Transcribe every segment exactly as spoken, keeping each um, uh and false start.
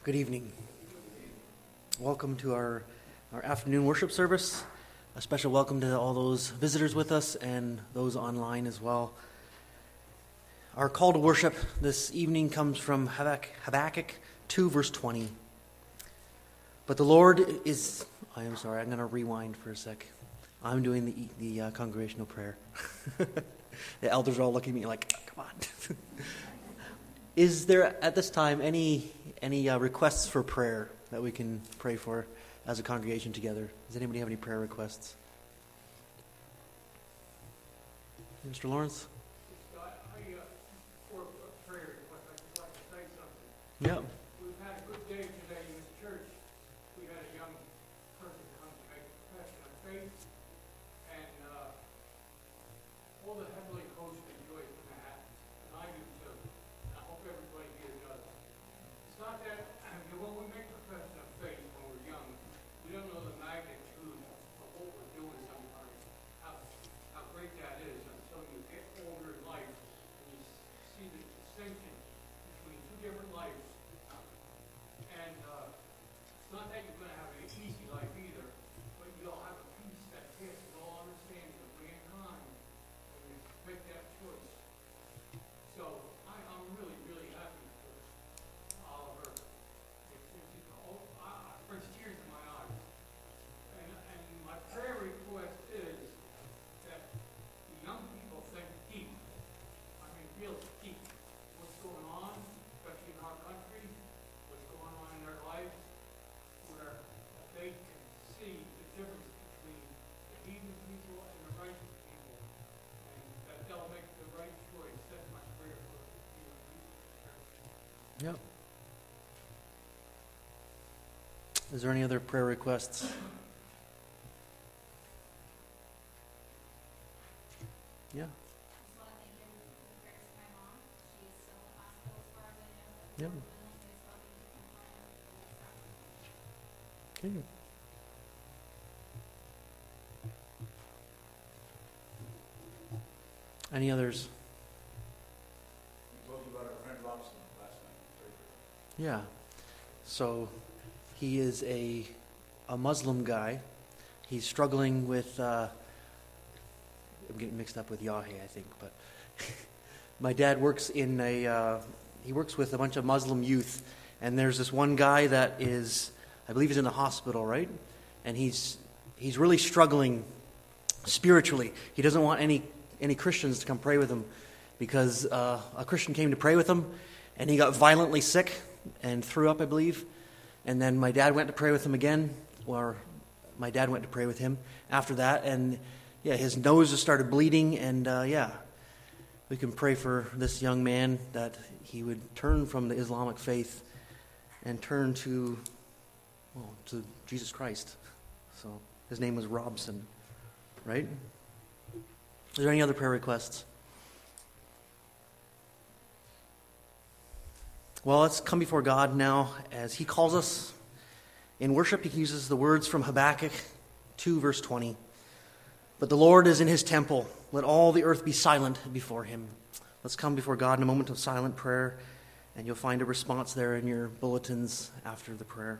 Good evening. Welcome to our, our afternoon worship service. A special welcome to all those visitors with us and those online as well. Our call to worship this evening comes from Habakkuk two, verse twenty. But the Lord is... I am sorry, I'm going to rewind for a sec. I'm doing the, the uh, congregational prayer. The elders are all looking at me like, come on. Is there at this time any any uh, requests for prayer that we can pray for as a congregation together? Does anybody have any prayer requests? Mister Lawrence? I, I, uh, for a prayer request, I'd just like to say something. Yeah. We've had a good day today in this church. We had a young person come to make a profession of faith, and uh, all the heavenly hosts enjoyed that, and I do too. And I hope everybody here does. It's not that, you know, when we make a profession of faith when we're young, we don't know the magnitude of what we're doing sometimes, how, how great that is until you get older in life and you see the distinction between two different lives. And uh, it's not that you're going to have an easy life either, but you'll have a peace that passes all understanding of mankind when you make that choice. So I, I'm really, really happy for Oliver. It's, it's, oh, I, it brings tears to my eyes. And, and my prayer request is that the young people think deep. I mean, real deep. What's going on, especially in our country, what's going on in their lives, where they can see the difference between the heathen people and the righteous people, and that they'll make the right choice. That's my prayer for you. Yep. Is there any other prayer requests? Yeah. Yeah. Okay. Any others? We told you about our friend Robson last night. Yeah. So he is a a Muslim guy. He's struggling with uh, I'm getting mixed up with Yahweh, I think, but my dad works in a uh, he works with a bunch of Muslim youth, and there's this one guy that is, I believe he's in the hospital, right? And he's he's really struggling spiritually. He doesn't want any any Christians to come pray with him because uh, a Christian came to pray with him, and he got violently sick and threw up, I believe. And then my dad went to pray with him again, or my dad went to pray with him after that, and yeah, his nose just started bleeding, and uh, yeah, we can pray for this young man that he would turn from the Islamic faith and turn to, well, to Jesus Christ. So his name was Robson, right? Is there any other prayer requests? Well, let's come before God now as He calls us. In worship, He uses the words from Habakkuk two, verse twenty. But the Lord is in His temple. Let all the earth be silent before Him. Let's come before God in a moment of silent prayer, and you'll find a response there in your bulletins after the prayer.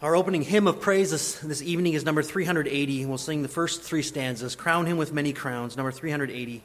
Our opening hymn of praise this, this evening is number three hundred eighty, and we'll sing the first three stanzas. Crown him with many crowns, number three hundred eighty.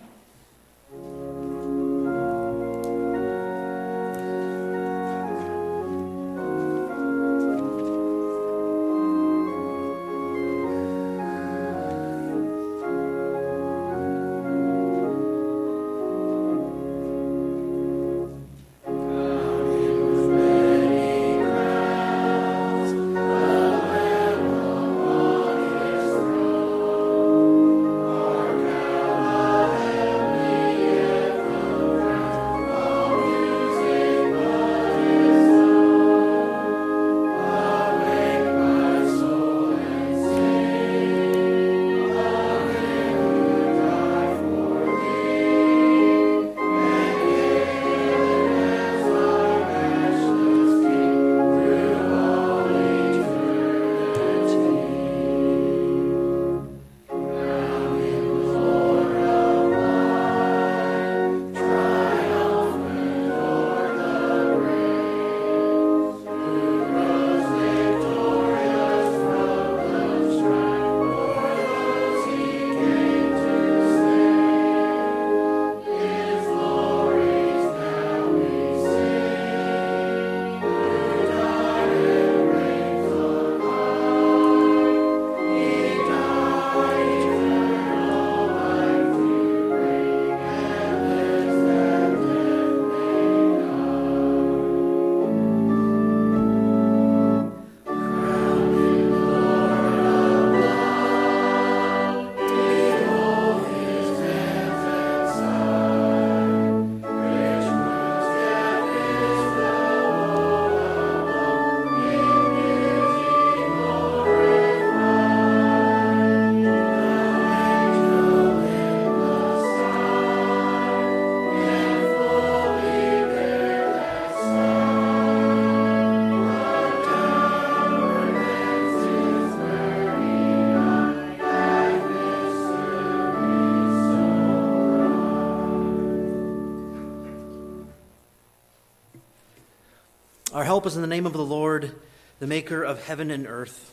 Our help is in the name of the Lord, the maker of heaven and earth.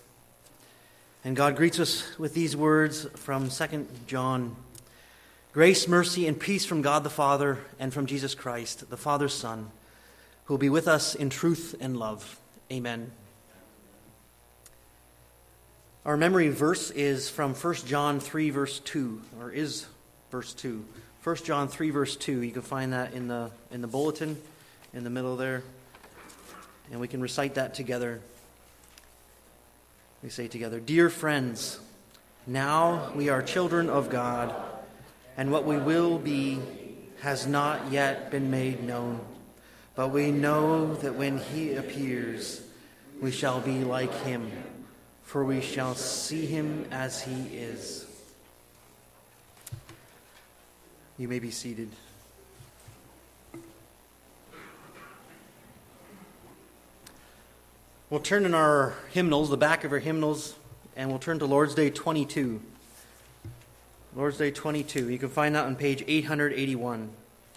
And God greets us with these words from Second John. Grace, mercy, and peace from God the Father and from Jesus Christ, the Father's Son, who will be with us in truth and love. Amen. Our memory verse is from First John three, verse two, or is verse two. First John three, verse two. You can find that in the in the bulletin in the middle there. And we can recite that together. We say together, Dear friends, now we are children of God, and what we will be has not yet been made known. But we know that when he appears, we shall be like him, for we shall see him as he is. You may be seated. We'll turn in our hymnals, the back of our hymnals, and we'll turn to Lord's Day twenty-two. Lord's Day twenty-two. You can find that on page eight hundred eighty-one.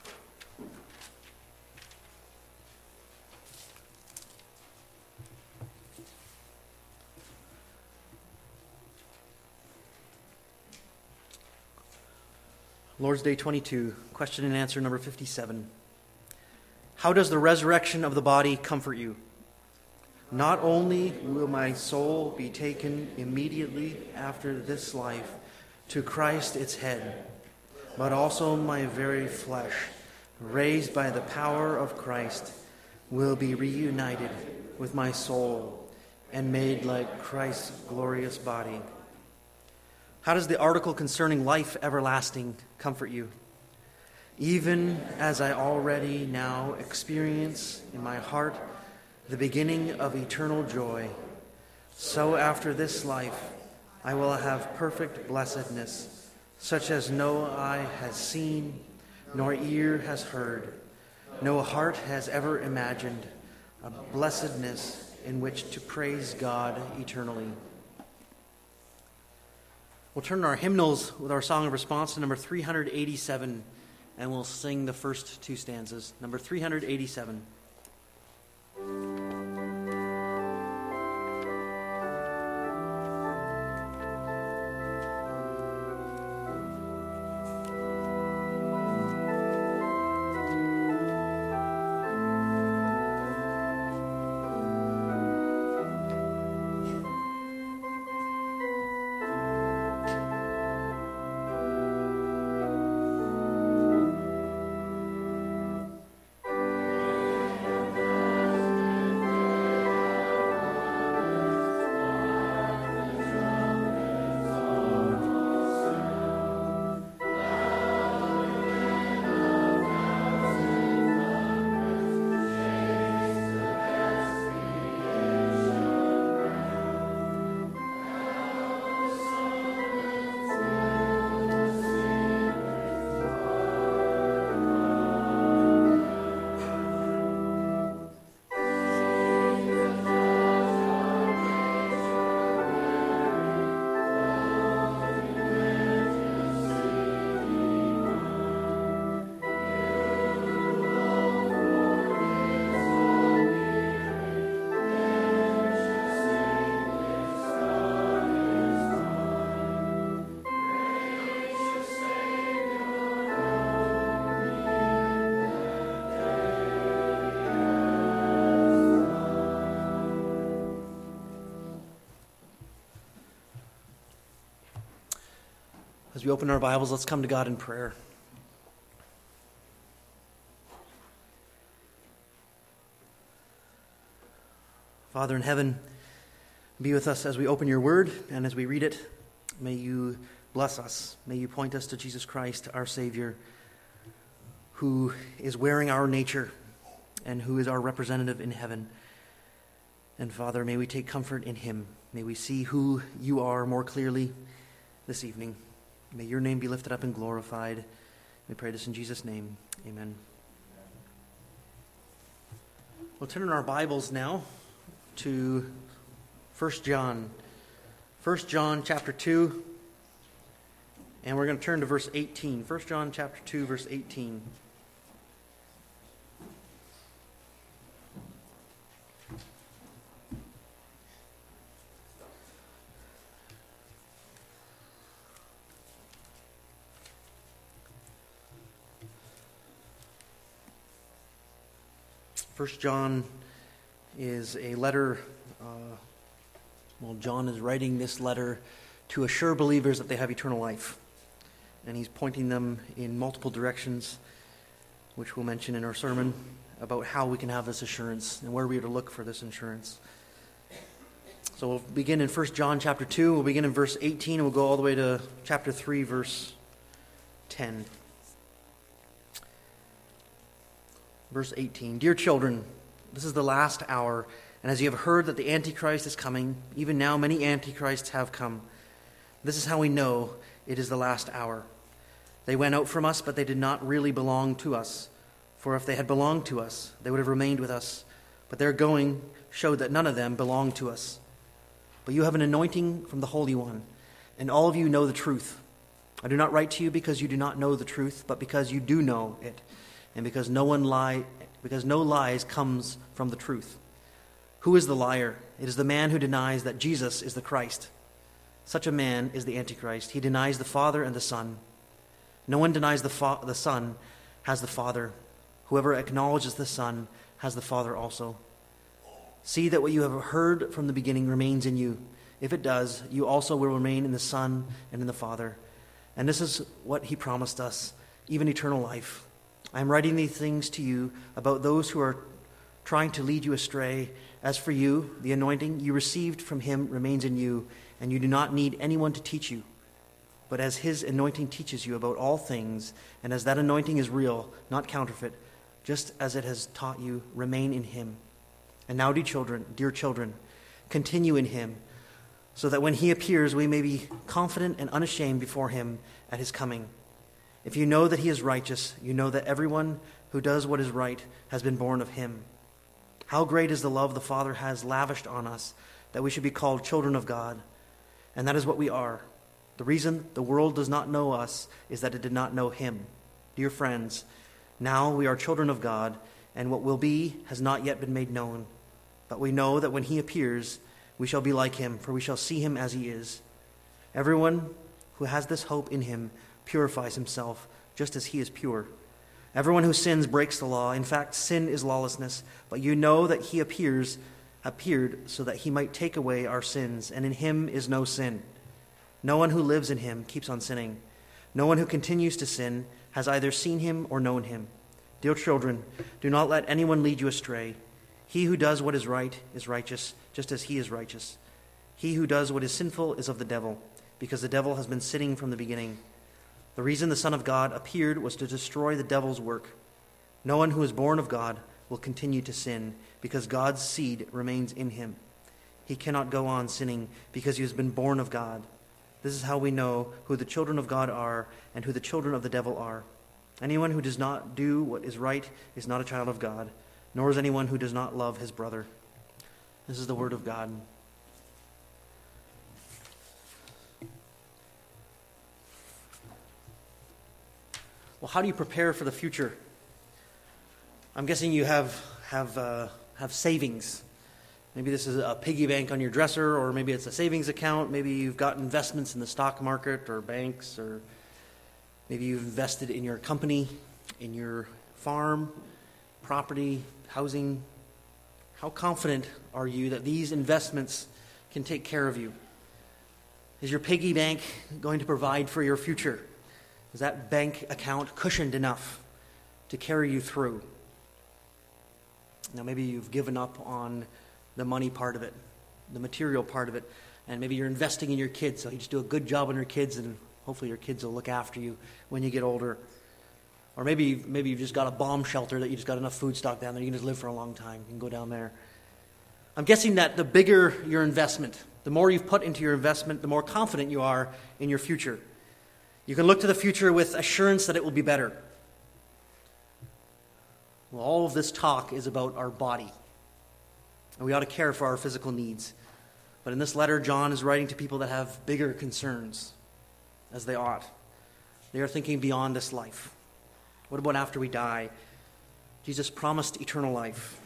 Lord's Day twenty-two, question and answer number fifty-seven. How does the resurrection of the body comfort you? Not only will my soul be taken immediately after this life to Christ its head, but also my very flesh, raised by the power of Christ, will be reunited with my soul and made like Christ's glorious body. How does the article concerning life everlasting comfort you? Even as I already now experience in my heart the beginning of eternal joy, so after this life I will have perfect blessedness, such as no eye has seen, nor ear has heard, no heart has ever imagined, a blessedness in which to praise God eternally. We'll turn our hymnals with our song of response to number three hundred eighty-seven, and we'll sing the first two stanzas. Number three hundred eighty-seven. As we open our Bibles, let's come to God in prayer. Father in heaven, be with us as we open your word and as we read it. May you bless us. May you point us to Jesus Christ, our Savior, who is wearing our nature and who is our representative in heaven. And Father, may we take comfort in him. May we see who you are more clearly this evening. May your name be lifted up and glorified. We pray this in Jesus' name. Amen. We'll turn in our Bibles now to First John. First John chapter two. And we're going to turn to verse eighteen. First John chapter two, verse eighteen. First John is a letter, uh, well, John is writing this letter to assure believers that they have eternal life. And he's pointing them in multiple directions, which we'll mention in our sermon, about how we can have this assurance and where we are to look for this assurance. So we'll begin in First John chapter two. We'll begin in verse eighteen, and we'll go all the way to chapter three, verse ten. Verse eighteen, Dear children, this is the last hour, and as you have heard that the Antichrist is coming, even now many Antichrists have come. This is how we know it is the last hour. They went out from us, but they did not really belong to us. For if they had belonged to us, they would have remained with us. But their going showed that none of them belonged to us. But you have an anointing from the Holy One, and all of you know the truth. I do not write to you because you do not know the truth, but because you do know it, and because no one lie, because no lies comes from the truth. Who is the liar? It is the man who denies that Jesus is the Christ. Such a man is the Antichrist. He denies the Father and the Son. No one denies the, fa- the Son has the Father. Whoever acknowledges the Son has the Father also. See that what you have heard from the beginning remains in you. If it does, you also will remain in the Son and in the Father. And this is what he promised us, even eternal life. I am writing these things to you about those who are trying to lead you astray. As for you, the anointing you received from him remains in you, and you do not need anyone to teach you. But as his anointing teaches you about all things, and as that anointing is real, not counterfeit, just as it has taught you, remain in him. And now, dear children, dear children, continue in him, so that when he appears, we may be confident and unashamed before him at his coming. If you know that he is righteous, you know that everyone who does what is right has been born of him. How great is the love the Father has lavished on us, that we should be called children of God. And that is what we are. The reason the world does not know us is that it did not know him. Dear friends, now we are children of God, and what will be has not yet been made known. But we know that when he appears, we shall be like him, for we shall see him as he is. Everyone who has this hope in him purifies himself, just as he is pure. Everyone who sins breaks the law. In fact, sin is lawlessness. But you know that he appears, appeared so that he might take away our sins, and in him is no sin. No one who lives in him keeps on sinning. No one who continues to sin has either seen him or known him. Dear children, do not let anyone lead you astray. He who does what is right is righteous, just as he is righteous. He who does what is sinful is of the devil, because the devil has been sinning from the beginning. The reason the Son of God appeared was to destroy the devil's work. No one who is born of God will continue to sin, because God's seed remains in him. He cannot go on sinning because he has been born of God. This is how we know who the children of God are and who the children of the devil are. Anyone who does not do what is right is not a child of God, nor is anyone who does not love his brother. This is the word of God. Well, how do you prepare for the future? I'm guessing you have have uh, have savings. Maybe this is a piggy bank on your dresser, or maybe it's a savings account. Maybe you've got investments in the stock market or banks, or maybe you've invested in your company, in your farm, property, housing. How confident are you that these investments can take care of you? Is your piggy bank going to provide for your future? Is that bank account cushioned enough to carry you through? Now, maybe you've given up on the money part of it, the material part of it, and maybe you're investing in your kids, so you just do a good job on your kids, and hopefully your kids will look after you when you get older. Or maybe maybe you've just got a bomb shelter that you just got enough food stock down there, you can just live for a long time. You can go down there. I'm guessing that the bigger your investment, the more you've put into your investment, the more confident you are in your future. You can look to the future with assurance that it will be better. Well, all of this talk is about our body. And we ought to care for our physical needs. But in this letter, John is writing to people that have bigger concerns, as they ought. They are thinking beyond this life. What about after we die? Jesus promised eternal life.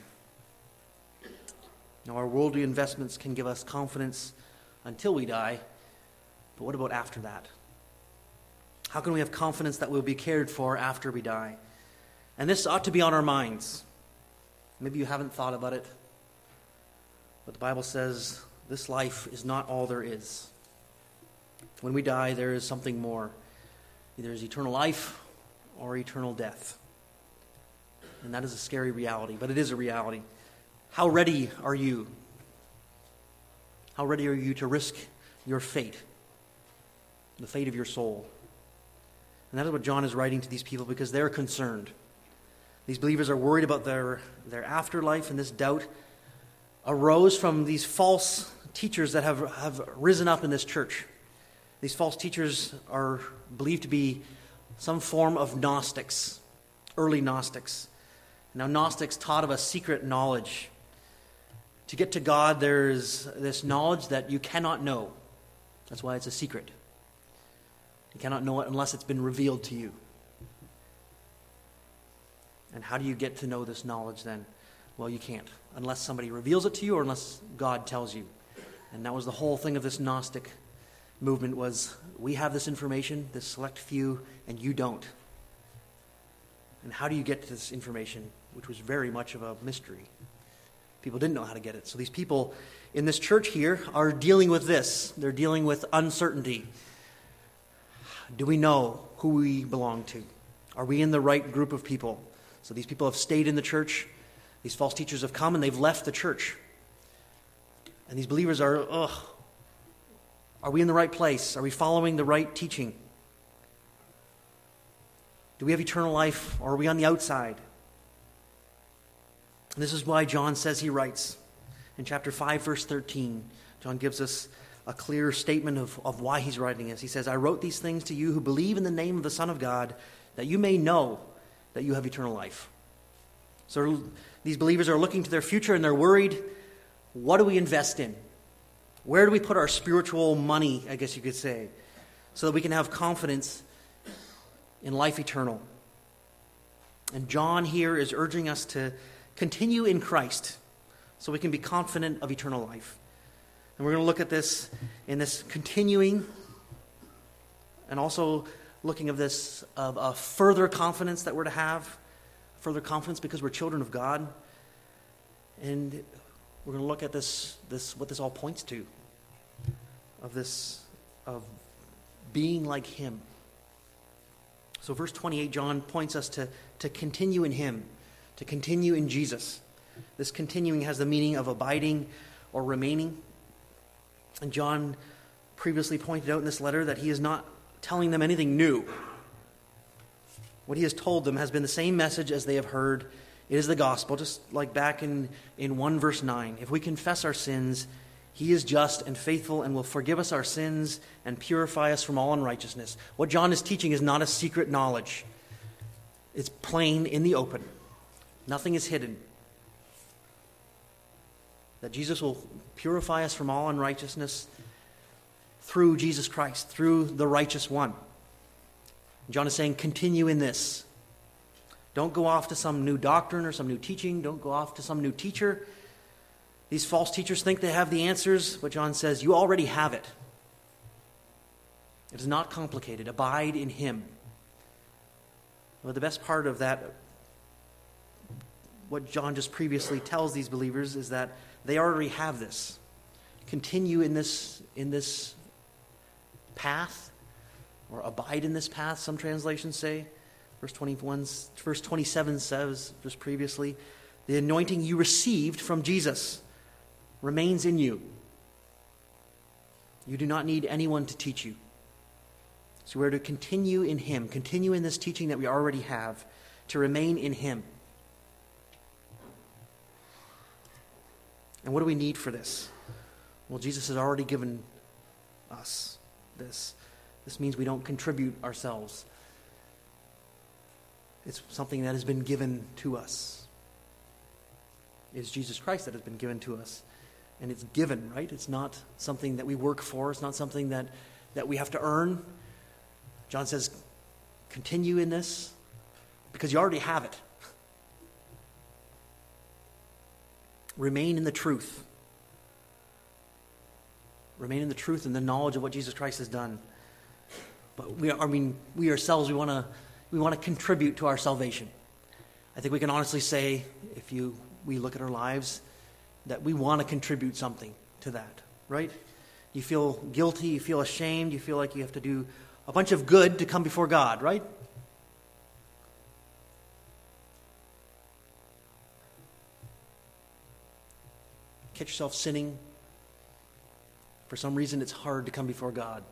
Now, our worldly investments can give us confidence until we die, but what about after that? How can we have confidence that we'll be cared for after we die? And this ought to be on our minds. Maybe you haven't thought about it, but the Bible says this life is not all there is. When we die, there is something more. Either is eternal life or eternal death. And that is a scary reality, but it is a reality. How ready are you? How ready are you to risk your fate, the fate of your soul? And that is what John is writing to these people because they're concerned. These believers are worried about their, their afterlife, and this doubt arose from these false teachers that have, have risen up in this church. These false teachers are believed to be some form of Gnostics, early Gnostics. Now, Gnostics taught of a secret knowledge. To get to God, there's this knowledge that you cannot know. That's why it's a secret. You cannot know it unless it's been revealed to you. And how do you get to know this knowledge then? Well, you can't, unless somebody reveals it to you or unless God tells you. And that was the whole thing of this Gnostic movement was, we have this information, this select few, and you don't. And how do you get to this information, which was very much of a mystery? People didn't know how to get it. So these people in this church here are dealing with this. They're dealing with uncertainty. Do we know who we belong to? Are we in the right group of people? So these people have stayed in the church. These false teachers have come and they've left the church. And these believers are, ugh, are we in the right place? Are we following the right teaching? Do we have eternal life, or are we on the outside? And this is why John says he writes in chapter five, verse thirteen. John gives us a clear statement of, of why he's writing this. He says, I wrote these things to you who believe in the name of the Son of God, that you may know that you have eternal life. So these believers are looking to their future and they're worried, what do we invest in? Where do we put our spiritual money, I guess you could say, so that we can have confidence in life eternal? And John here is urging us to continue in Christ so we can be confident of eternal life. And we're going to look at this in this continuing and also looking at this of a further confidence that we're to have, further confidence because we're children of God. And we're going to look at this, this what this all points to, of this, of being like Him. So verse twenty-eight, John points us to, to continue in Him, to continue in Jesus. This continuing has the meaning of abiding or remaining. And John previously pointed out in this letter that he is not telling them anything new. What he has told them has been the same message as they have heard. It is the gospel, just like back in, in one verse nine. If we confess our sins, He is just and faithful and will forgive us our sins and purify us from all unrighteousness. What John is teaching is not a secret knowledge. It's plain in the open. Nothing is hidden. That Jesus will purify us from all unrighteousness through Jesus Christ, through the righteous one. John is saying, continue in this. Don't go off to some new doctrine or some new teaching. Don't go off to some new teacher. These false teachers think they have the answers, but John says, you already have it. It is not complicated. Abide in Him. Well, the best part of that, what John just previously tells these believers, is that they already have this. Continue in this, in this path, or abide in this path, some translations say. Verse twenty-one, verse twenty-seven says, just previously, the anointing you received from Jesus remains in you. You do not need anyone to teach you. So we're to continue in him, continue in this teaching that we already have, to remain in him. And what do we need for this? Well, Jesus has already given us this. This means we don't contribute ourselves. It's something that has been given to us. It's Jesus Christ that has been given to us. And it's given, right? It's not something that we work for. It's not something that, that we have to earn. John says, continue in this because you already have it. Remain in the truth. Remain in the truth and the knowledge of what Jesus Christ has done. But we, I mean, we ourselves, we want to, we want to contribute to our salvation. I think we can honestly say, if you, we look at our lives, that we want to contribute something to that, right? You feel guilty, you feel ashamed, you feel like you have to do a bunch of good to come before God, right? Catch yourself sinning. For some reason, it's hard to come before God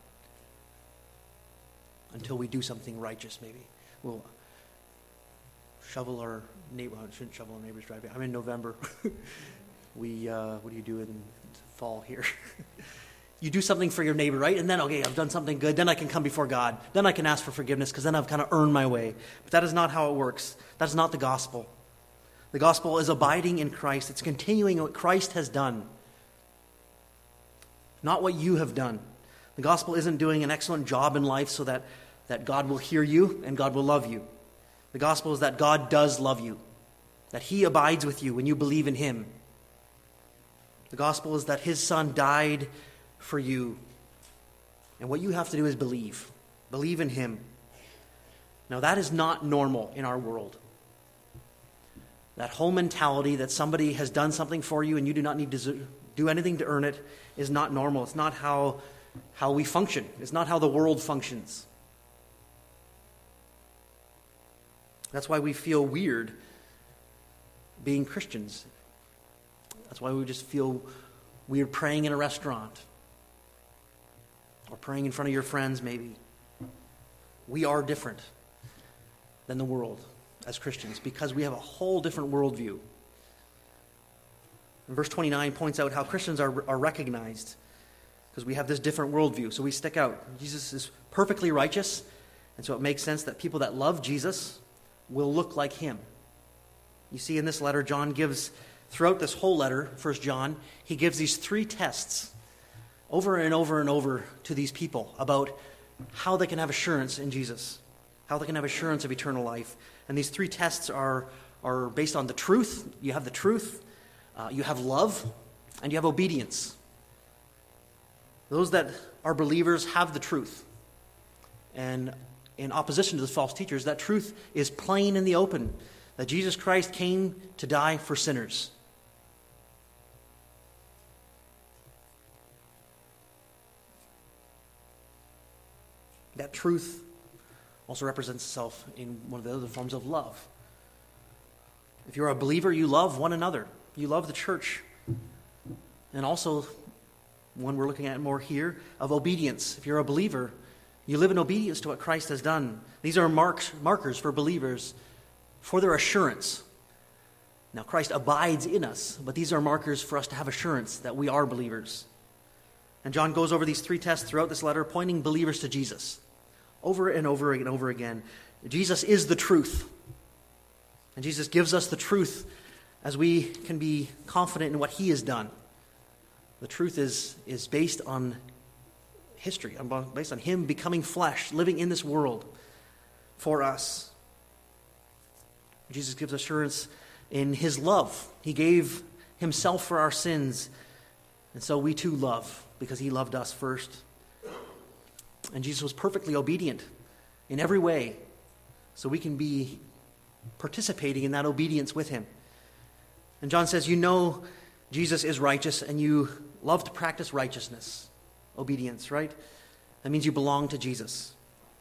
until we do something righteous, maybe. We'll shovel our neighbor. I shouldn't shovel our neighbor's driveway. I'm in November. we, uh, what do you do in fall here? You do something for your neighbor, right? And then, okay, I've done something good. Then I can come before God. Then I can ask for forgiveness because then I've kind of earned my way. But that is not how it works. That is not the gospel. The gospel is abiding in Christ. It's continuing what Christ has done, not what you have done. The gospel isn't doing an excellent job in life so that, that God will hear you and God will love you. The gospel is that God does love you, that he abides with you when you believe in him. The gospel is that his son died for you. And what you have to do is believe. Believe in him. Now that is not normal in our world. That whole mentality that somebody has done something for you and you do not need to do anything to earn it is not normal. It's not how, how we function. It's not how the world functions. That's why we feel weird being Christians. That's why we just feel weird praying in a restaurant or praying in front of your friends maybe. We are different than the world as Christians because we have a whole different worldview. And verse twenty-nine points out how Christians are, are recognized because we have this different worldview. So we stick out. Jesus is perfectly righteous, and so it makes sense that people that love Jesus will look like him. You see in this letter, John gives, throughout this whole letter, First John, he gives these three tests over and over and over to these people about how they can have assurance in Jesus, how they can have assurance of eternal life. And these three tests are, are based on the truth. You have the truth, uh, you have love, and you have obedience. Those that are believers have the truth. And in opposition to the false teachers, that truth is plain in the open, that Jesus Christ came to die for sinners. That truth also represents itself in one of the other forms of love. If you're a believer, you love one another. You love the church. And also, one we're looking at more here, of obedience. If you're a believer, you live in obedience to what Christ has done. These are marks, markers for believers for their assurance. Now, Christ abides in us, but these are markers for us to have assurance that we are believers. And John goes over these three tests throughout this letter, pointing believers to Jesus. Over and over and over again. Jesus is the truth. And Jesus gives us the truth as we can be confident in what he has done. The truth is, is based on history, based on him becoming flesh, living in this world for us. Jesus gives assurance in his love. He gave himself for our sins. And so we too love because he loved us first. And Jesus was perfectly obedient in every way, so we can be participating in that obedience with him. And John says, you know Jesus is righteous, and you love to practice righteousness, obedience, right? That means you belong to Jesus.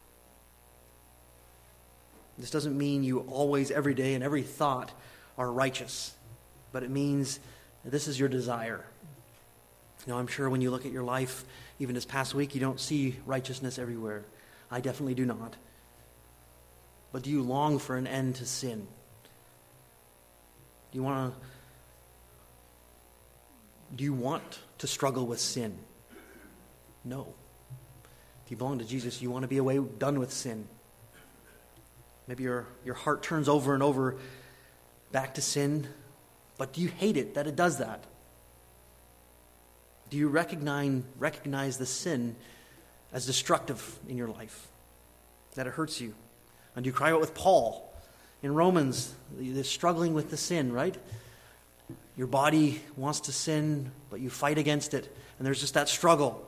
This doesn't mean you always, every day, and every thought are righteous. But it means that this is your desire. You know, I'm sure when you look at your life, even this past week, you don't see righteousness everywhere. I definitely do not. But do you long for an end to sin? Do you want to do you want to struggle with sin? No. If you belong to Jesus, you want to be away done with sin. Maybe your, your heart turns over and over back to sin, but do you hate it that it does that? Do you recognize, recognize the sin as destructive in your life, that it hurts you? And do you cry out with Paul in Romans, the struggling with the sin, right? Your body wants to sin, but you fight against it, and there's just that struggle.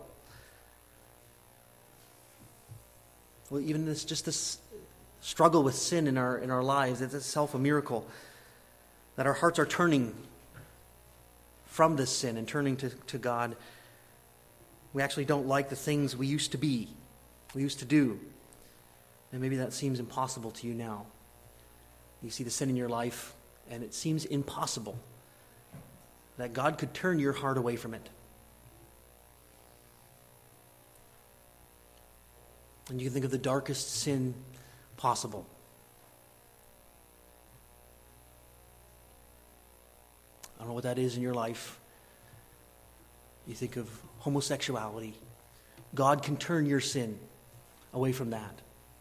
Well, even this, just this struggle with sin in our in our lives, it's itself a miracle. That our hearts are turning from this sin and turning to, to God. We actually don't like the things we used to be, we used to do. And maybe that seems impossible to you now. You see the sin in your life, and it seems impossible that God could turn your heart away from it. And you can think of the darkest sin possible. I don't know what that is in your life. You think of homosexuality. God can turn your sin away from that.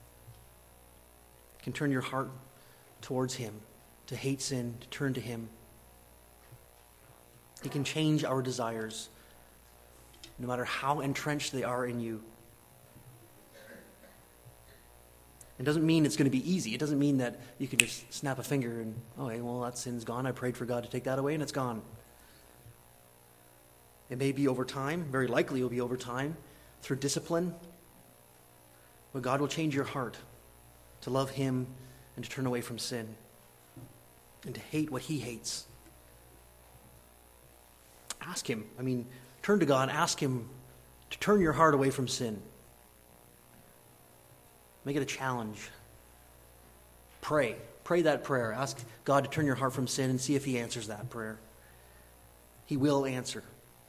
Can turn your heart towards Him, to hate sin, to turn to Him. He can change our desires, no matter how entrenched they are in you. It doesn't mean it's going to be easy. It doesn't mean that you can just snap a finger and, okay, well, that sin's gone. I prayed for God to take that away, and it's gone. It may be over time. Very likely it will be over time, through discipline. But God will change your heart to love Him and to turn away from sin and to hate what He hates. Ask Him. I mean, turn to God. Ask Him to turn your heart away from sin. Make it a challenge. Pray. Pray that prayer. Ask God to turn your heart from sin and see if He answers that prayer. He will answer.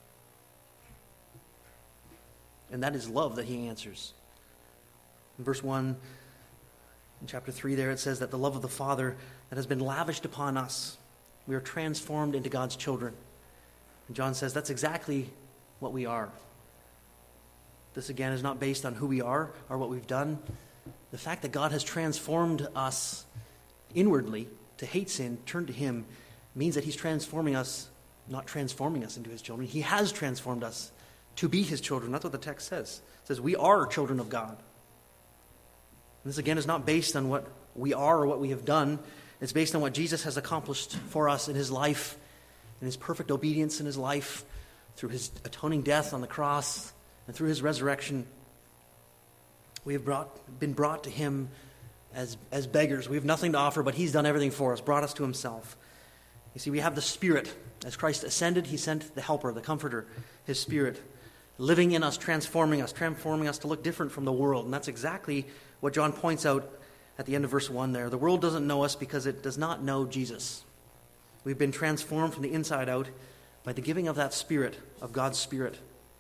And that is love that He answers. In verse one, in chapter three there, it says that the love of the Father that has been lavished upon us, we are transformed into God's children. And John says that's exactly what we are. This again is not based on who we are or what we've done. The fact that God has transformed us inwardly to hate sin, turn to Him, means that He's transforming us, not transforming us into His children. He has transformed us to be His children. That's what the text says. It says we are children of God. And this again is not based on what we are or what we have done. It's based on what Jesus has accomplished for us in His life, in His perfect obedience in His life, through His atoning death on the cross, and through His resurrection. We have brought, been brought to Him as, as beggars. We have nothing to offer, but He's done everything for us, brought us to Himself. You see, we have the Spirit. As Christ ascended, He sent the Helper, the Comforter, His Spirit, living in us, transforming us, transforming us to look different from the world. And that's exactly what John points out at the end of verse one there. The world doesn't know us because it does not know Jesus. We've been transformed from the inside out by the giving of that Spirit, of God's Spirit.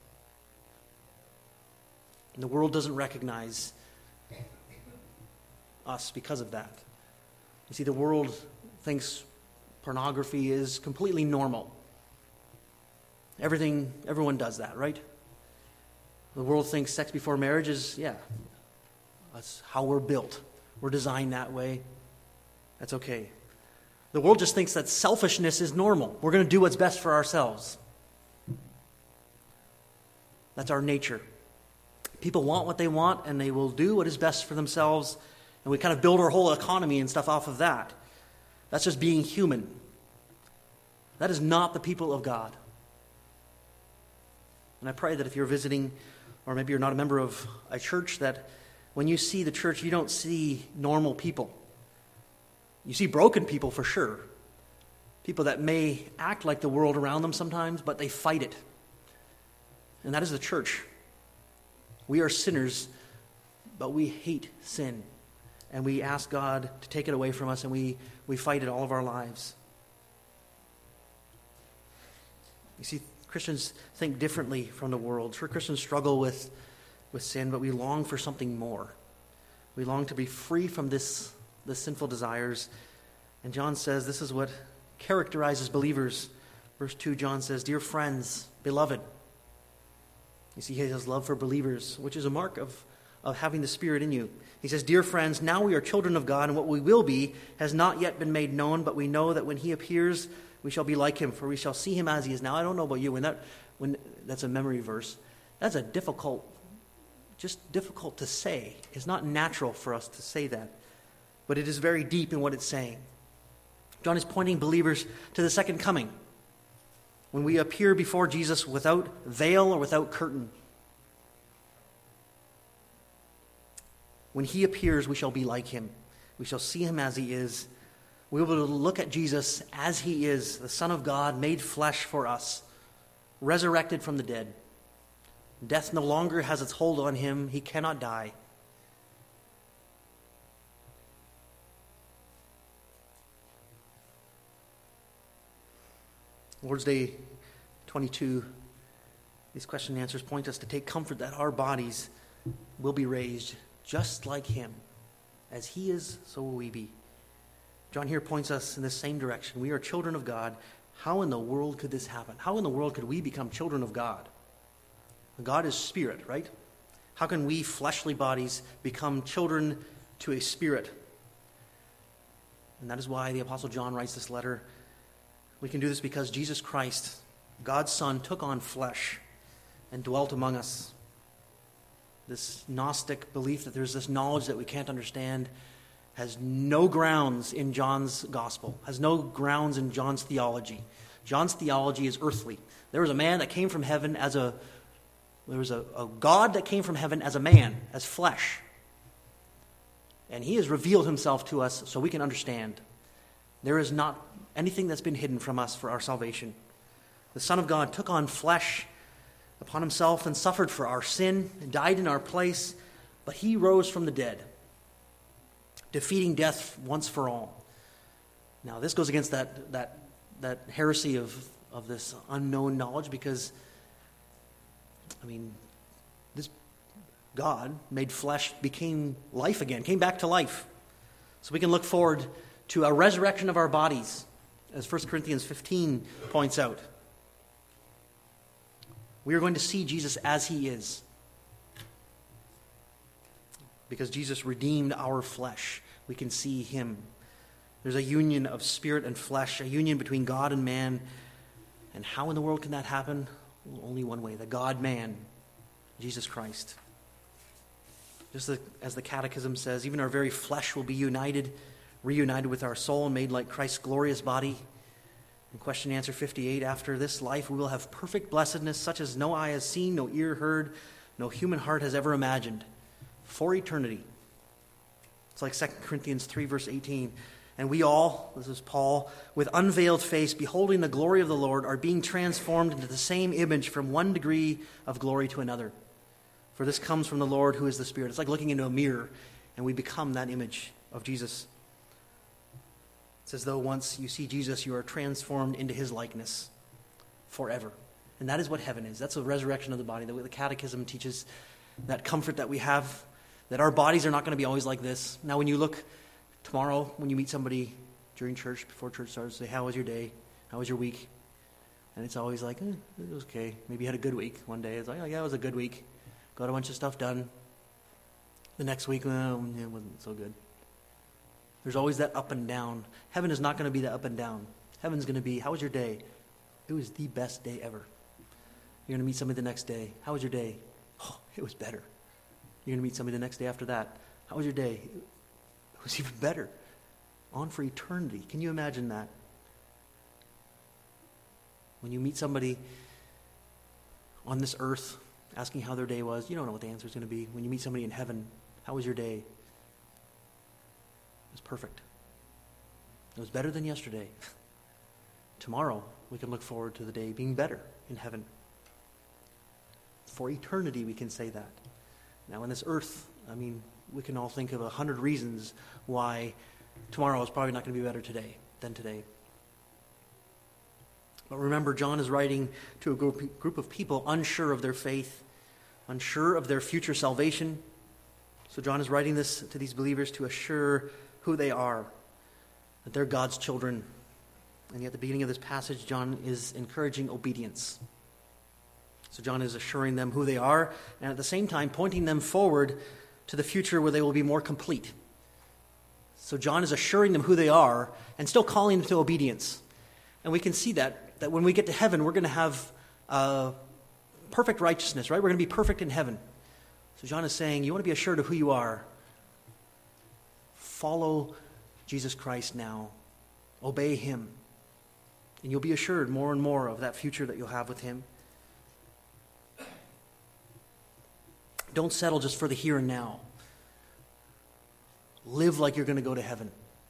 And the world doesn't recognize us because of that. You see, the world thinks pornography is completely normal. Everything, everyone does that, right? The world thinks sex before marriage is, yeah, that's how we're built. We're designed that way. That's okay. The world just thinks that selfishness is normal. We're going to do what's best for ourselves. That's our nature. People want what they want, and they will do what is best for themselves, and we kind of build our whole economy and stuff off of that. That's just being human. That is not the people of God. And I pray that if you're visiting, or maybe you're not a member of a church, that when you see the church, you don't see normal people. You see broken people for sure. People that may act like the world around them sometimes, but they fight it. And that is the church. We are sinners, but we hate sin. And we ask God to take it away from us, and we, we fight it all of our lives. You see, Christians think differently from the world. Sure, Christians struggle with, with sin, but we long for something more. We long to be free from this, this sinful desires. And John says this is what characterizes believers. Verse two, John says, "Dear friends, beloved." You see, he has love for believers, which is a mark of, of having the Spirit in you. He says, "Dear friends, now we are children of God, and what we will be has not yet been made known, but we know that when he appears, we shall be like him, for we shall see him as he is." Now, I don't know about you, when that when that's a memory verse, that's a difficult, just difficult to say. It's not natural for us to say that, but it is very deep in what it's saying. John is pointing believers to the second coming, when we appear before Jesus without veil or without curtain. When he appears, we shall be like him. We shall see him as he is. We will be able to look at Jesus as he is, the Son of God, made flesh for us, resurrected from the dead. Death no longer has its hold on him. He cannot die. Lord's Day twenty-two, these question and answers point us to take comfort that our bodies will be raised just like him. As he is, so will we be. John here points us in the same direction. We are children of God. How in the world could this happen? How in the world could we become children of God? God is spirit, right? How can we, fleshly bodies, become children to a spirit? And that is why the Apostle John writes this letter. We can do this because Jesus Christ, God's Son, took on flesh and dwelt among us. This Gnostic belief that there's this knowledge that we can't understand has no grounds in John's gospel, has no grounds in John's theology. John's theology is earthly. There was a man that came from heaven as a, there was a, a God that came from heaven as a man, as flesh. And he has revealed himself to us so we can understand. There is not anything that's been hidden from us for our salvation. The Son of God took on flesh upon himself and suffered for our sin and died in our place, but he rose from the dead, defeating death once for all. Now, this goes against that that that heresy of, of this unknown knowledge, because, I mean, this God made flesh, became life again, came back to life. So we can look forward to a resurrection of our bodies, as First Corinthians fifteen points out. We are going to see Jesus as he is, because Jesus redeemed our flesh. We can see him. There's a union of spirit and flesh, a union between God and man. And how in the world can that happen? Well, only one way, the God-man, Jesus Christ. Just as the Catechism says, even our very flesh will be united, reunited with our soul and made like Christ's glorious body. In question and answer fifty-eight, after this life we will have perfect blessedness, such as no eye has seen, no ear heard, no human heart has ever imagined, for eternity. It's like Second Corinthians three, verse eighteen. And we all, this is Paul, with unveiled face, beholding the glory of the Lord, are being transformed into the same image from one degree of glory to another. For this comes from the Lord who is the Spirit. It's like looking into a mirror, and we become that image of Jesus. It's as though once you see Jesus, you are transformed into his likeness forever. And that is what heaven is. That's the resurrection of the body. The, the Catechism teaches that comfort that we have, that our bodies are not going to be always like this. Now, when you look tomorrow, when you meet somebody during church, before church starts, say, how was your day? How was your week? And it's always like, eh, it was okay. Maybe you had a good week one day. It's like, oh, yeah, it was a good week. Got a bunch of stuff done. The next week, well, it wasn't so good. There's always that up and down. Heaven is not going to be that up and down. Heaven's going to be, how was your day? It was the best day ever. You're going to meet somebody the next day. How was your day? Oh, it was better. You're going to meet somebody the next day after that. How was your day? It was even better. On for eternity. Can you imagine that? When you meet somebody on this earth asking how their day was, you don't know what the answer is going to be. When you meet somebody in heaven, how was your day? It was perfect. It was better than yesterday. Tomorrow, we can look forward to the day being better in heaven. For eternity, we can say that. Now, in this earth, I mean, we can all think of a hundred reasons why tomorrow is probably not going to be better today than today. But remember, John is writing to a group, group of people unsure of their faith, unsure of their future salvation. So John is writing this to these believers to assure who they are, that they're God's children. And yet at the beginning of this passage, John is encouraging obedience. So John is assuring them who they are, and at the same time pointing them forward to the future where they will be more complete. So John is assuring them who they are and still calling them to obedience. And we can see that, that when we get to heaven, we're going to have uh, perfect righteousness, right? We're going to be perfect in heaven. So John is saying, you want to be assured of who you are. Follow Jesus Christ now. Obey him. And you'll be assured more and more of that future that you'll have with him. Don't settle just for the here and now. Live like you're going to go to heaven.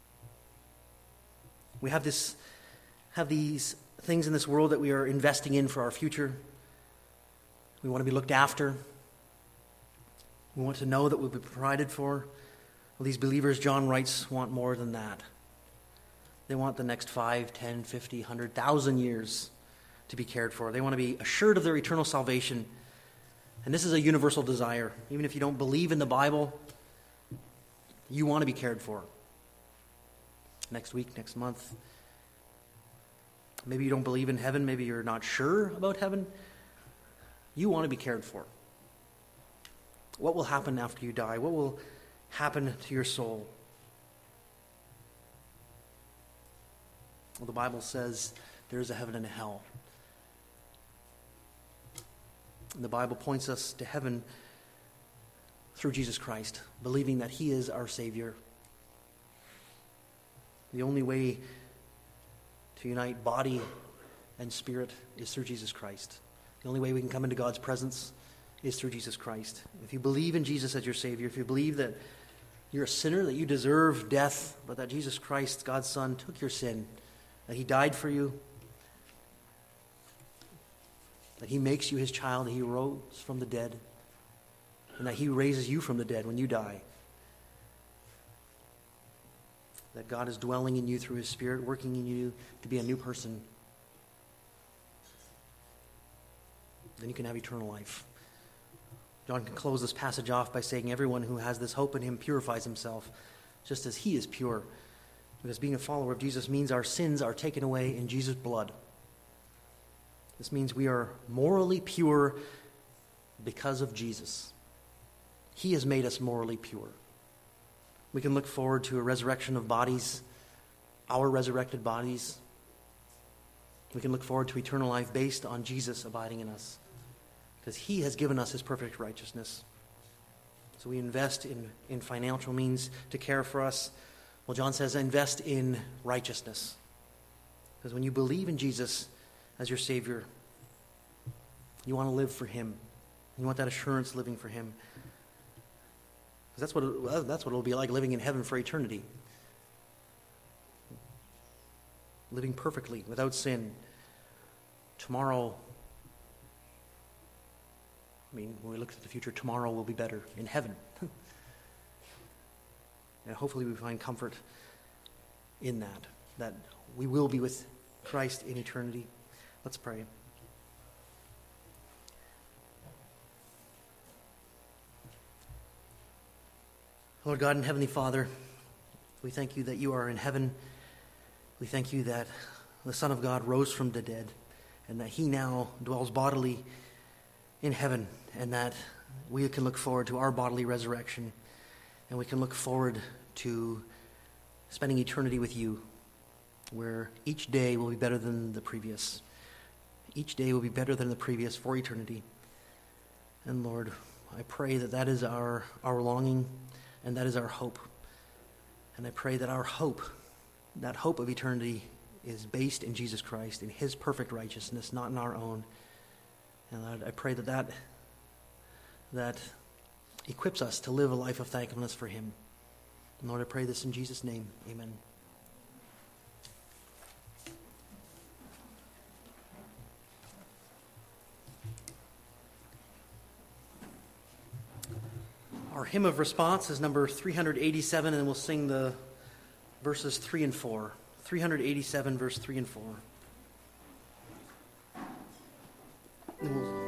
We have this, have these things in this world that we are investing in for our future. We want to be looked after. We want to know that we'll be provided for. Well, these believers, John writes, want more than that. They want the next five, ten, fifty, one hundred, one thousand years to be cared for. They want to be assured of their eternal salvation. And this is a universal desire. Even if you don't believe in the Bible, you want to be cared for. Next week, next month. Maybe you don't believe in heaven. Maybe you're not sure about heaven. You want to be cared for. What will happen after you die? What will happen to your soul? Well, the Bible says there is a heaven and a hell. And the Bible points us to heaven through Jesus Christ, believing that he is our Savior. The only way to unite body and spirit is through Jesus Christ. The only way we can come into God's presence is through Jesus Christ. If you believe in Jesus as your Savior, if you believe that you're a sinner, that you deserve death, but that Jesus Christ, God's Son, took your sin, that he died for you, that he makes you his child, that he rose from the dead, and that he raises you from the dead when you die, that God is dwelling in you through his Spirit, working in you to be a new person, then you can have eternal life. John can close this passage off by saying everyone who has this hope in him purifies himself just as he is pure. Because being a follower of Jesus means our sins are taken away in Jesus' blood. This means we are morally pure because of Jesus. He has made us morally pure. We can look forward to a resurrection of bodies, our resurrected bodies. We can look forward to eternal life based on Jesus abiding in us, because he has given us his perfect righteousness. So we invest in, in financial means to care for us. Well, John says invest in righteousness. Because when you believe in Jesus as your Savior, you want to live for him. You want that assurance living for him. Because that's what, it, that's what it'll be like living in heaven for eternity. Living perfectly, without sin. Tomorrow, I mean, when we look at the future, tomorrow will be better in heaven. And hopefully we find comfort in that, that we will be with Christ in eternity. Let's pray. Lord God and Heavenly Father, we thank you that you are in heaven. We thank you that the Son of God rose from the dead and that he now dwells bodily in heaven, and that we can look forward to our bodily resurrection, and we can look forward to spending eternity with you, where each day will be better than the previous. Each day will be better than the previous for eternity. And Lord, I pray that that is our, our longing, and that is our hope. And I pray that our hope, that hope of eternity, is based in Jesus Christ, in his perfect righteousness, not in our own. And Lord, I pray that, that that equips us to live a life of thankfulness for him. And Lord, I pray this in Jesus' name. Amen. hymn of response is number three eighty-seven, and we'll sing the verses three and four. three eighty-seven, verse three and four. And we'll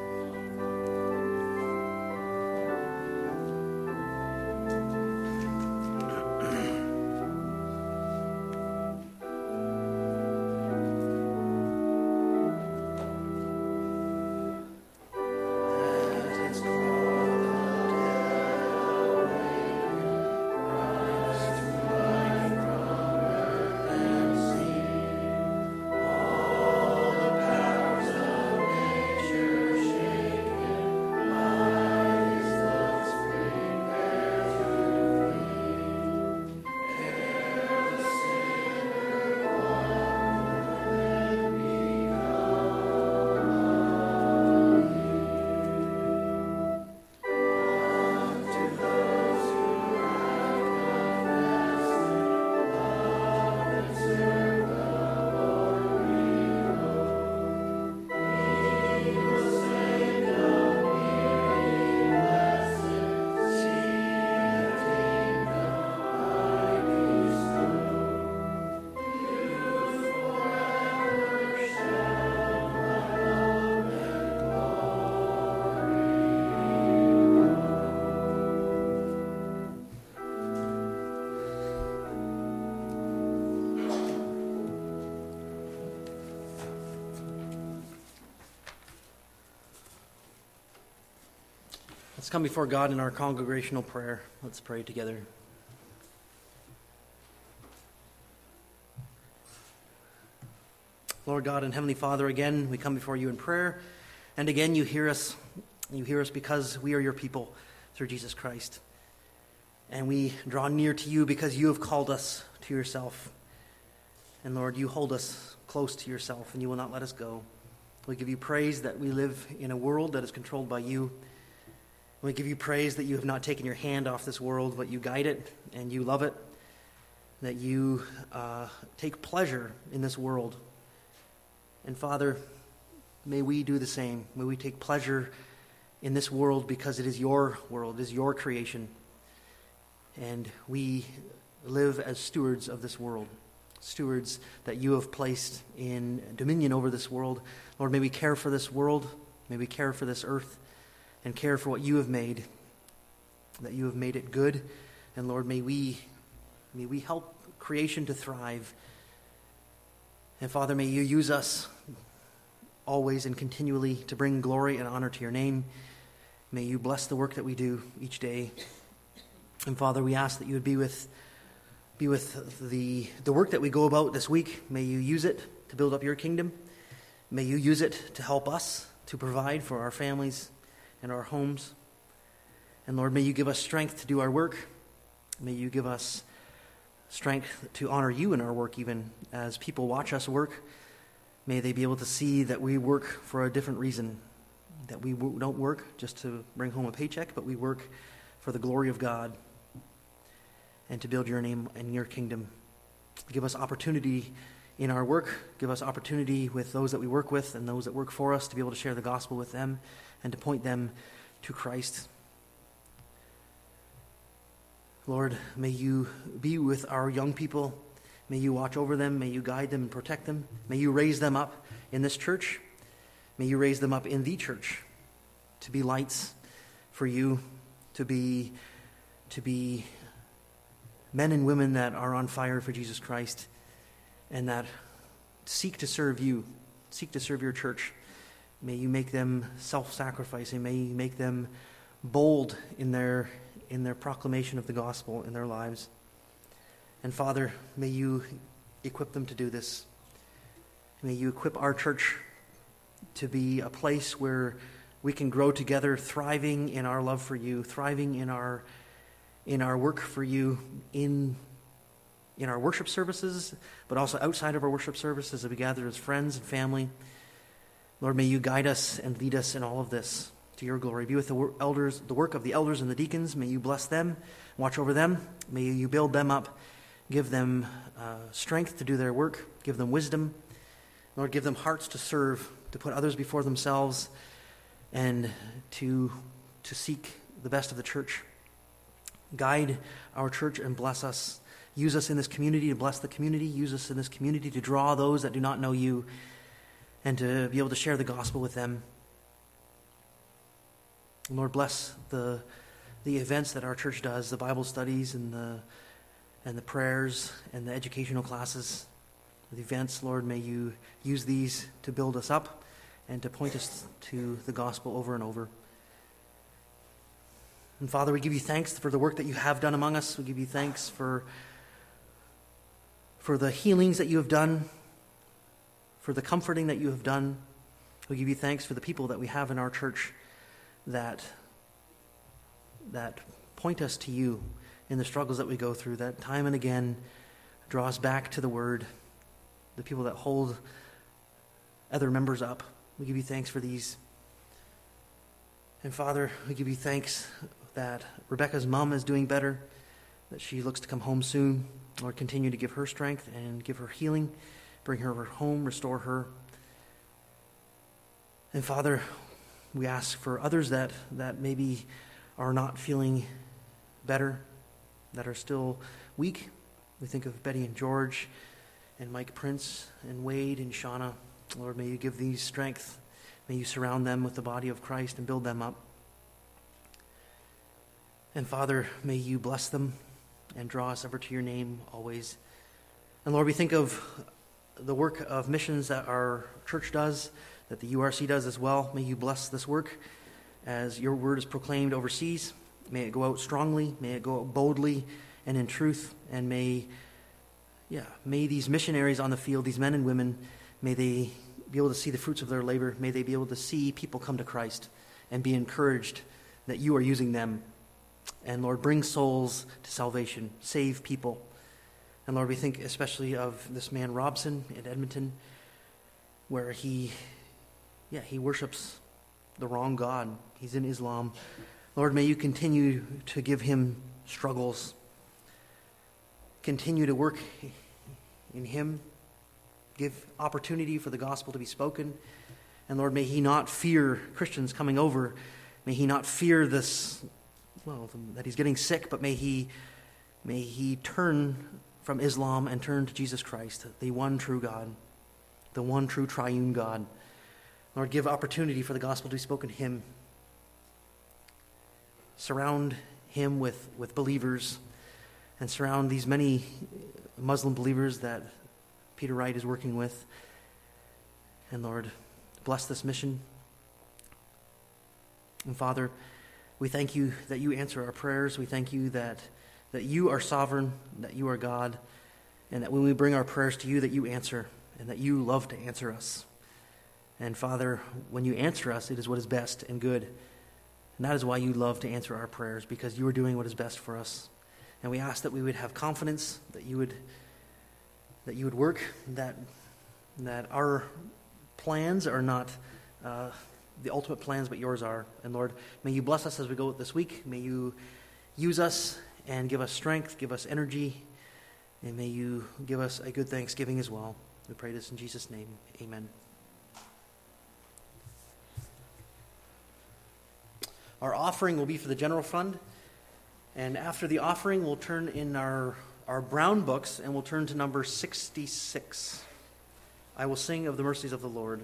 Let's come before God in our congregational prayer. Let's pray together. Lord God and Heavenly Father, again we come before you in prayer, and again you hear us. You hear us because we are your people through Jesus Christ. And we draw near to you because you have called us to yourself. And Lord, you hold us close to yourself and you will not let us go. We give you praise that we live in a world that is controlled by you. We give you praise that you have not taken your hand off this world, but you guide it and you love it, that you uh, take pleasure in this world. And Father, may we do the same. May we take pleasure in this world because it is your world, it is your creation. And we live as stewards of this world, stewards that you have placed in dominion over this world. Lord, may we care for this world, may we care for this earth, and care for what you have made, that you have made it good. And Lord, may we, may we help creation to thrive. And Father, may you use us always and continually to bring glory and honor to your name. May you bless the work that we do each day. And Father, we ask that you would be with, be with the, the work that we go about this week. May you use it to build up your kingdom. May you use it to help us to provide for our families and our homes. And Lord, may you give us strength to do our work. May you give us strength to honor you in our work, even as people watch us work. May they be able to see that we work for a different reason, that we don't work just to bring home a paycheck, but we work for the glory of God and to build your name and your kingdom. Give us opportunity in our work. Give us opportunity with those that we work with and those that work for us to be able to share the gospel with them and to point them to Christ. Lord, may you be with our young people. May you watch over them. May you guide them and protect them. May you raise them up in this church. May you raise them up in the church to be lights for you, to be, to be men and women that are on fire for Jesus Christ and that seek to serve you, seek to serve your church. May you make them self-sacrificing. May you make them bold in their in their proclamation of the gospel in their lives. And Father, may you equip them to do this. May you equip our church to be a place where we can grow together, thriving in our love for you, thriving in our in our work for you, in in our worship services, but also outside of our worship services as we gather as friends and family. Lord, may you guide us and lead us in all of this to your glory. Be with the elders, the work of the elders and the deacons. May you bless them, watch over them. May you build them up, give them uh, strength to do their work, give them wisdom. Lord, give them hearts to serve, to put others before themselves, and to to seek the best of the church. Guide our church and bless us. Use us in this community to bless the community. Use us in this community to draw those that do not know you and to be able to share the gospel with them. Lord, bless the the events that our church does, the Bible studies and the and the prayers and the educational classes, the events. Lord, may you use these to build us up and to point us to the gospel over and over. And Father, we give you thanks for the work that you have done among us. We give you thanks for, for the healings that you have done, for the comforting that you have done. We give you thanks for the people that we have in our church that, that point us to you in the struggles that we go through, that time and again draw us back to the word, the people that hold other members up. We give you thanks for these. And Father, we give you thanks that Rebecca's mom is doing better, that she looks to come home soon. Lord, continue to give her strength and give her healing, bring her home, restore her. And Father, we ask for others that, that maybe are not feeling better, that are still weak. We think of Betty and George and Mike Prince and Wade and Shauna. Lord, may you give these strength. May you surround them with the body of Christ and build them up. And Father, may you bless them and draw us ever to your name always. And Lord, we think of the work of missions that our church does, that the U R C does as well. May you bless this work as your word is proclaimed overseas. May it go out strongly. May it go out boldly and in truth. And may, yeah, may these missionaries on the field, these men and women, may they be able to see the fruits of their labor. May they be able to see people come to Christ and be encouraged that you are using them. And Lord, bring souls to salvation. Save people. And Lord, we think especially of this man Robson in Edmonton, where he, yeah, he worships the wrong God. He's in Islam. Lord, may you continue to give him struggles. Continue to work in him. Give opportunity for the gospel to be spoken. And Lord, may he not fear Christians coming over. May he not fear this, well, that he's getting sick, but may he, may he turn from Islam and turn to Jesus Christ, the one true God, the one true triune God. Lord, give opportunity for the gospel to be spoken to him. Surround him with, with believers and surround these many Muslim believers that Peter Wright is working with. And Lord, bless this mission. And Father, we thank you that you answer our prayers. We thank you that, that you are sovereign, that you are God, and that when we bring our prayers to you, that you answer, and that you love to answer us. And Father, when you answer us, it is what is best and good. And that is why you love to answer our prayers, because you are doing what is best for us. And we ask that we would have confidence, that you would that you would work, that that our plans are not uh, the ultimate plans, but yours are. And Lord, may you bless us as we go this week. May you use us and give us strength, give us energy, and may you give us a good Thanksgiving as well. We pray this in Jesus' name. Amen. Our offering will be for the general fund. And after the offering, we'll turn in our, our brown books and we'll turn to number sixty-six. I will sing of the mercies of the Lord.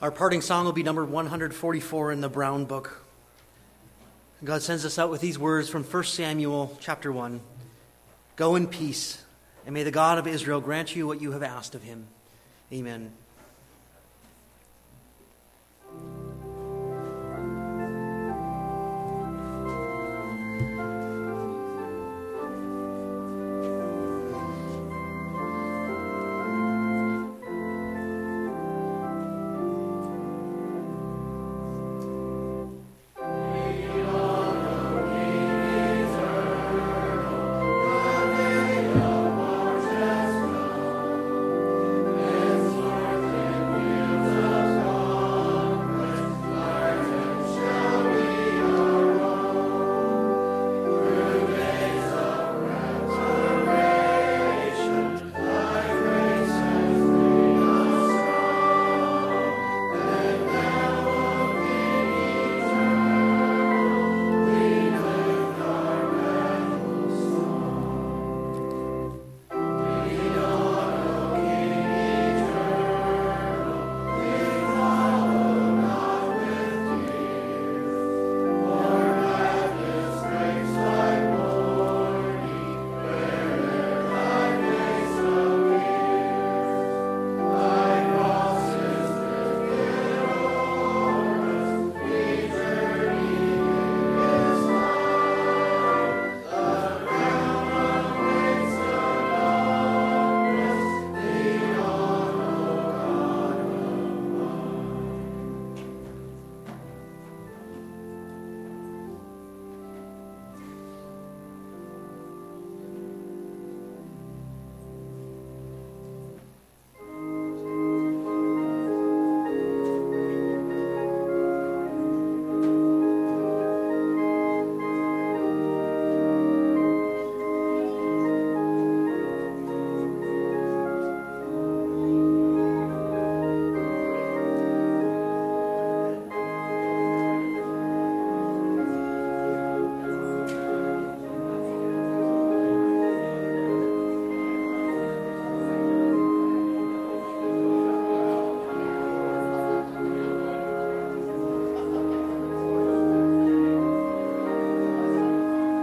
Our parting song will be number one hundred forty-four in the Brown Book. God sends us out with these words from First Samuel chapter one. Go in peace, and may the God of Israel grant you what you have asked of him. Amen.